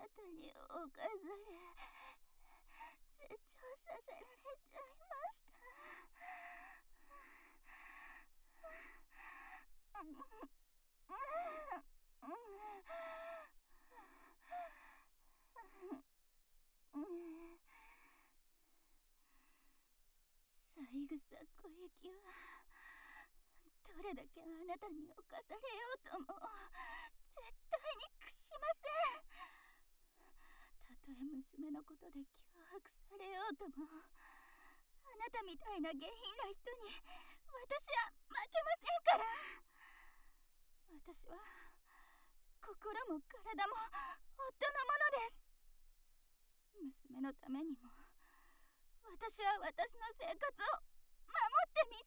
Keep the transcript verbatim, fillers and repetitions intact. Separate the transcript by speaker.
Speaker 1: たに侵され絶頂させられちゃいました。三枝小雪はどれだけあなたに侵されようとも絶対に屈しません。たとえ娘のことで脅迫されようとも、あなたみたいな下品な人に私は負けませんから。私は心も体も夫のものです。娘のためにも私は私の生活を守ってみ